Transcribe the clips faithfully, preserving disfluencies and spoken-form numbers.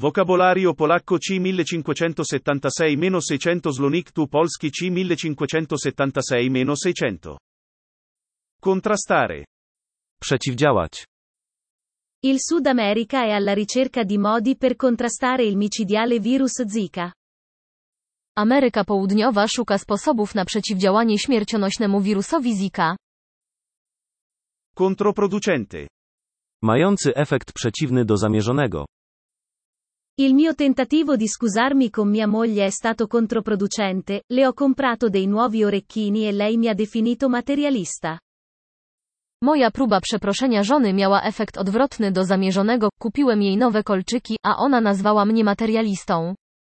Vocabolario polacco C millecinquecentosettantasei seicento Slonik tu polski C millecinquecentosettantasei seicento. Contrastare. Przeciwdziałać. Il Sud America è alla ricerca di modi per contrastare il micidiale virus Zika. Ameryka Południowa szuka sposobów na przeciwdziałanie śmiercionośnemu wirusowi Zika. Controproducente. Mający efekt przeciwny do zamierzonego. Il mio tentativo di scusarmi con mia moglie è stato controproducente, le ho comprato dei nuovi orecchini e lei mi ha definito materialista. Moja próba przeproszenia żony miała efekt odwrotny do zamierzonego, kupiłem jej nowe kolczyki, a ona nazwała mnie materialistą.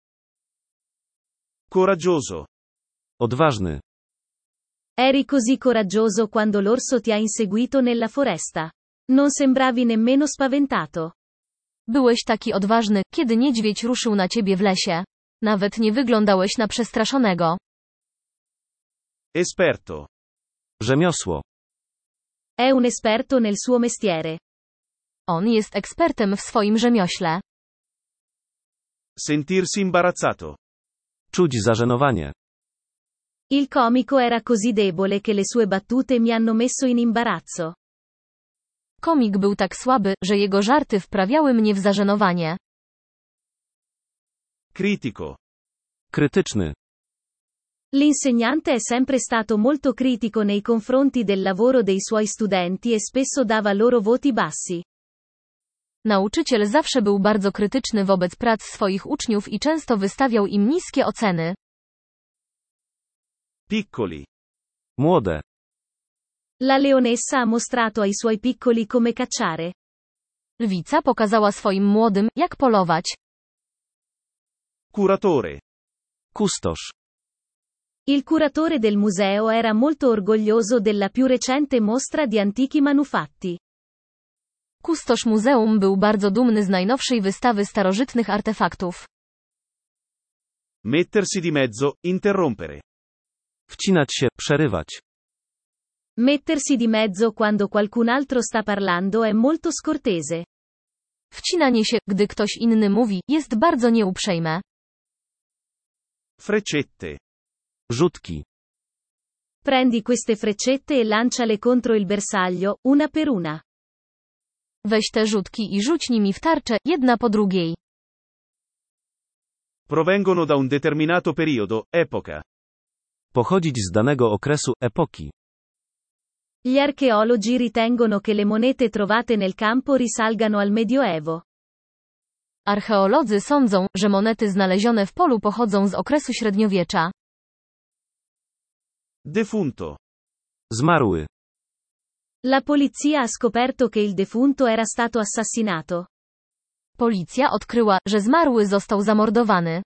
Coraggioso. Odważny. Eri così coraggioso quando l'orso ti ha inseguito nella foresta. Non sembravi nemmeno spaventato. Byłeś taki odważny, kiedy niedźwiedź ruszył na ciebie w lesie. Nawet nie wyglądałeś na przestraszonego. Esperto. Rzemiosło. È un esperto nel suo mestiere. On jest ekspertem w swoim rzemiośle. Sentirsi imbarazzato. Czuć zażenowanie. Il comico era così debole che le sue battute mi hanno messo in imbarazzo. Komik był tak słaby, że jego żarty wprawiały mnie w zażenowanie. Critico. Krytyczny. L'insegnante è sempre stato molto critico nei confronti del lavoro dei suoi studenti e spesso dava loro voti bassi. Nauczyciel zawsze był bardzo krytyczny wobec prac swoich uczniów i często wystawiał im niskie oceny. Piccoli. Młode. La leonessa ha mostrato ai suoi piccoli come cacciare. Lwica pokazała swoim młodym, jak polować. Curatore. Kustosz. Il curatore del museo era molto orgoglioso della più recente mostra di antichi manufatti. Kustosz muzeum był bardzo dumny z najnowszej wystawy starożytnych artefaktów. Mettersi di mezzo, interrompere. Wcinać się, przerywać. Mettersi di mezzo quando qualcun altro sta parlando è molto scortese. Wcinanie się, gdy ktoś inny mówi, jest bardzo nieuprzejme. Freccette. Rzutki. Prendi queste freccette e lanciale contro il bersaglio, una per una. Weź te rzutki i rzuć nimi w tarczę, jedna po drugiej. Provengono da un determinato periodo, epoca. Pochodzić z danego okresu, epoki. Gli archeologi ritengono che le monete trovate nel campo risalgano al Medioevo. Archeolodzy sądzą, że monety znalezione w polu pochodzą z okresu średniowiecza. Defunto. Zmarły. La polizia ha scoperto che il defunto era stato assassinato. Policja odkryła, że zmarły został zamordowany.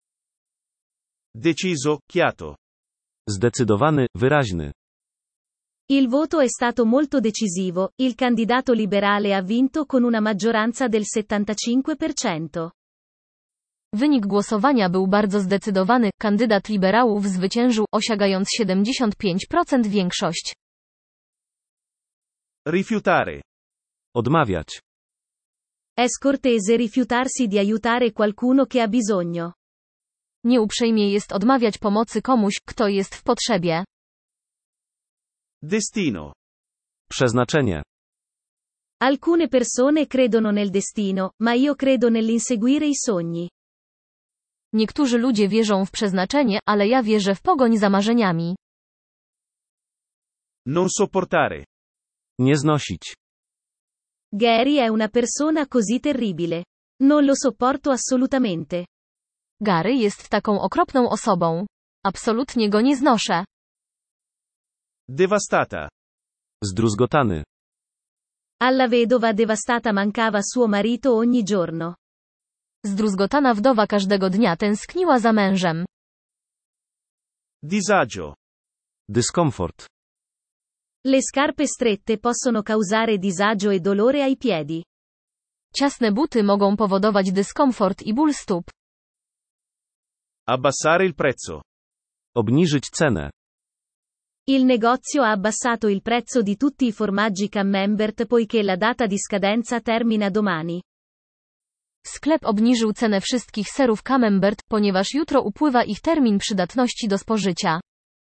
Deciso, chiato. Zdecydowany, wyraźny. Il voto è stato molto decisivo, il candidato liberale ha vinto con una maggioranza del settantacinque per cento. Wynik głosowania był bardzo zdecydowany, kandydat liberałów zwyciężył, osiągając siedemdziesiąt pięć procent większość. Rifiutare. Odmawiać. È scortese rifiutarsi di aiutare qualcuno che ha bisogno. Nieuprzejmie jest odmawiać pomocy komuś, kto jest w potrzebie. Destino. Przeznaczenie. Alcune persone credono nel destino, ma io credo nell'inseguire i sogni. Niektórzy ludzie wierzą w przeznaczenie, ale ja wierzę w pogoń za marzeniami. Non sopportare. Nie znosić. Gary è una persona così terribile. Non lo sopporto assolutamente. Gary jest taką okropną osobą. Absolutnie go nie znoszę. Devastata. Zdruzgotany. Alla vedova devastata mancava suo marito ogni giorno. Zdruzgotana wdowa każdego dnia tęskniła za mężem. Disagio. Dyskomfort. Le scarpe strette possono causare disagio e dolore ai piedi. Ciasne buty mogą powodować dyskomfort i ból stóp. Abbassare il prezzo. Obniżyć cenę. Il negozio ha abbassato il prezzo di tutti i formaggi Camembert poiché la data di scadenza termina domani. Sklep obniżył cenę wszystkich serów Camembert, ponieważ jutro upływa ich termin przydatności do spożycia.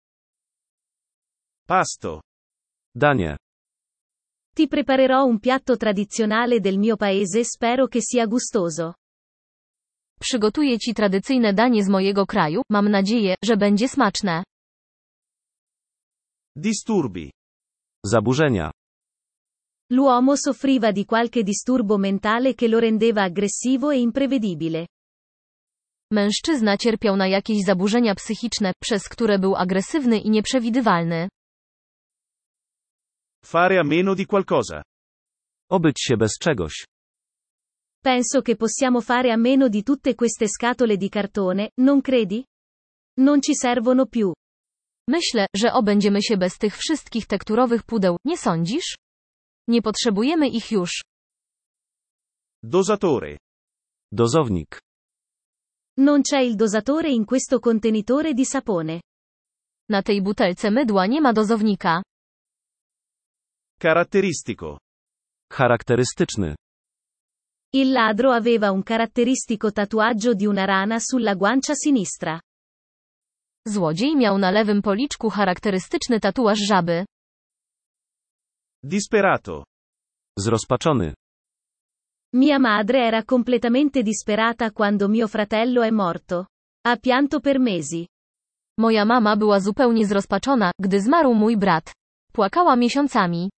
Pasto. Danie. Ti preparerò un piatto tradizionale del mio paese, spero che sia gustoso. Przygotuję ci tradycyjne danie z mojego kraju, mam nadzieję, że będzie smaczne. Disturbi. Zaburzenia. L'uomo soffriva di qualche disturbo mentale che lo rendeva aggressivo e imprevedibile. Mężczyzna cierpiał na jakieś zaburzenia psychiczne, przez które był agresywny i nieprzewidywalny. Fare a meno di qualcosa. Obyć się bez czegoś. Penso che possiamo fare a meno di tutte queste scatole di cartone, non credi? Non ci servono più. Myślę, że obędziemy się bez tych wszystkich tekturowych pudeł, nie sądzisz? Nie potrzebujemy ich już. Dosatore. Dozownik. Non c'è il dosatore in questo contenitore di sapone. Na tej butelce mydła nie ma dozownika. Caratteristico. Charakterystyczny. Il ladro aveva un caratteristico tatuaggio di una rana sulla guancia sinistra. Złodziej miał na lewym policzku charakterystyczny tatuaż żaby. Disperato. Zrozpaczony. Mia madre era completamente disperata quando mio fratello è morto. Ha pianto per mesi. Moja mama była zupełnie zrozpaczona, gdy zmarł mój brat. Płakała miesiącami.